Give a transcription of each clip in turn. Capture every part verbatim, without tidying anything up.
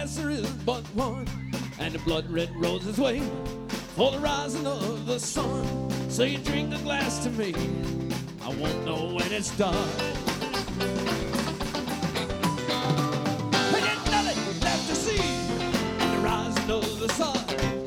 yes, there is but one, and the blood red roses wait for the rising of the sun. So you drink a glass to me, I won't know when it's done. And there's nothing left to see in the rising of the sun.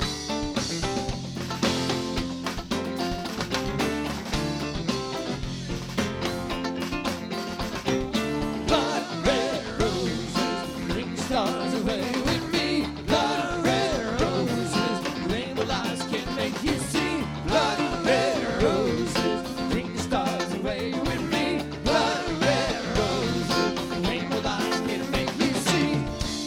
Blood red roses, drink stars away with me. Blood red roses, rainbow eyes can make you see. Blood red roses, drink the stars away with me. Blood red roses, rainbow eyes can make you see.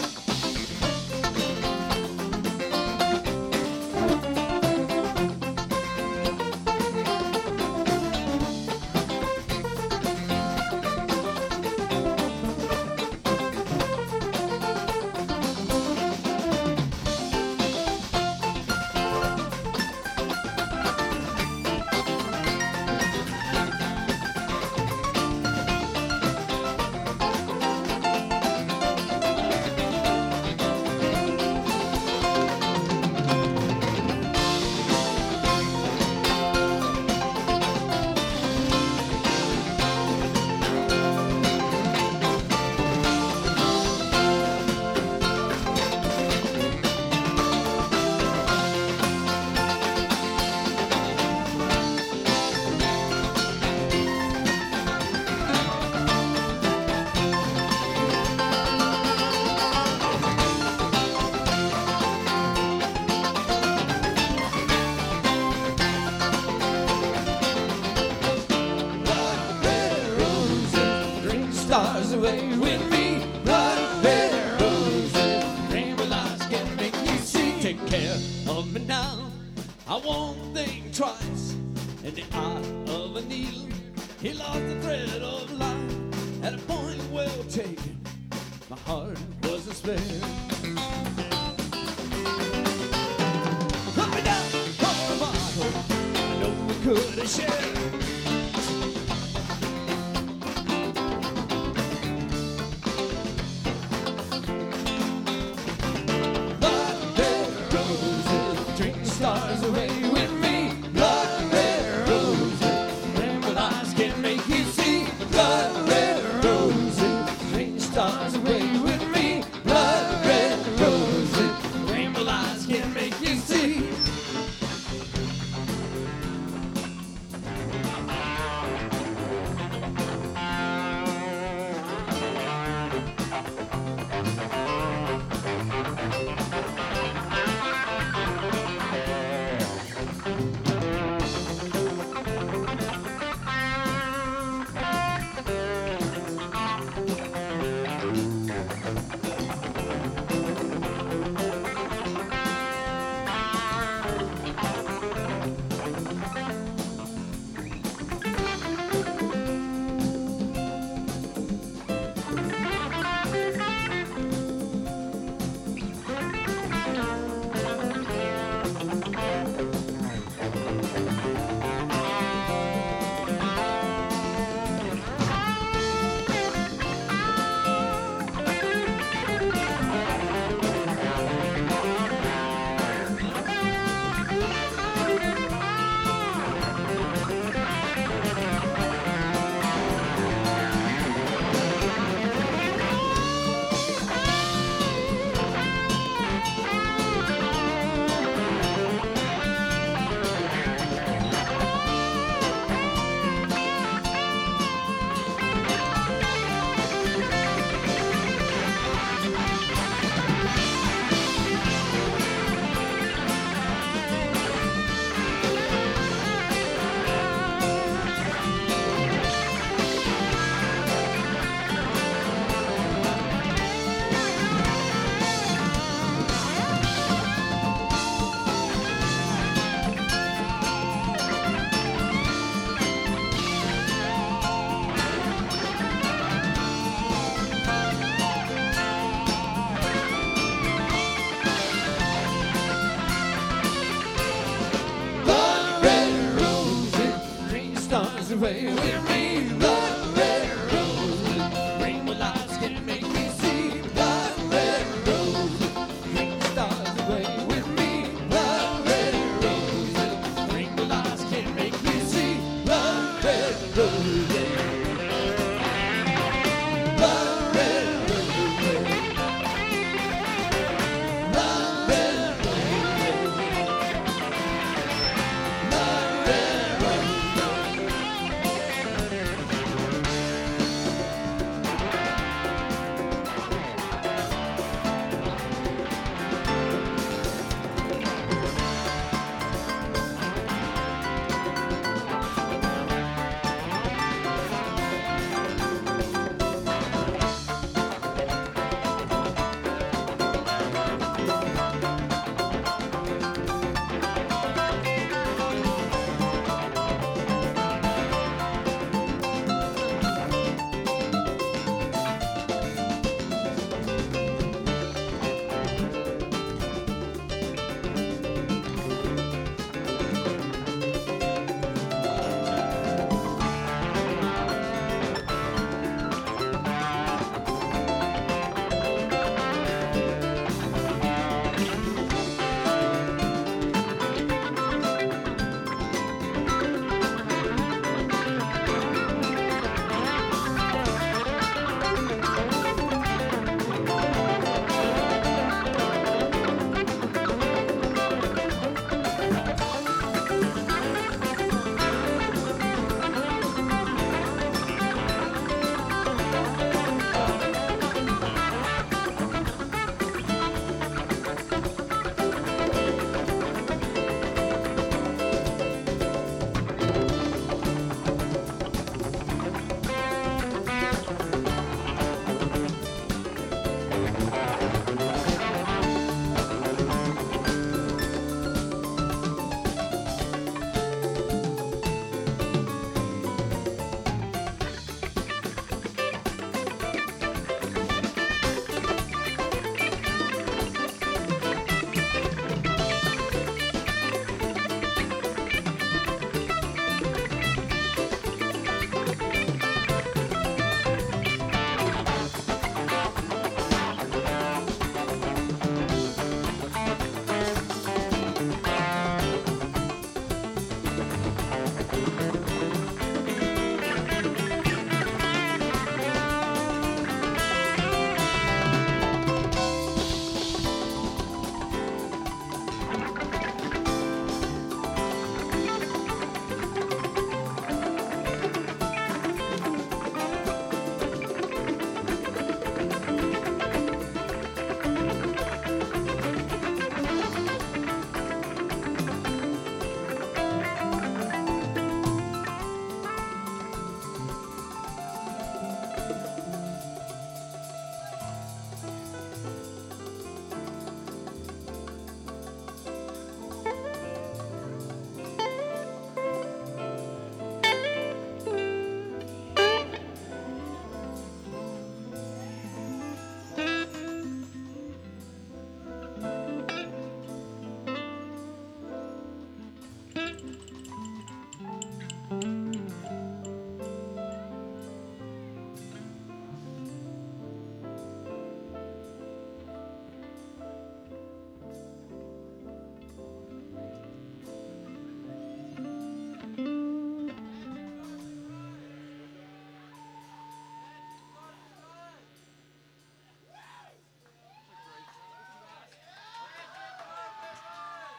Stars away with me. Blood red roses, rainbow lights can make you see. Take care of me now, I won't think twice. In the eye of a needle, he lost the thread of life. At a point well taken, my heart wasn't spared. Put me down for a bottle, I know we could have shared. Stars away with me. Blood red roses, rainbow lights can make you see. Blood red roses, rain stars away with me. Blood red roses, rainbow lights can make you see. Away with me, love.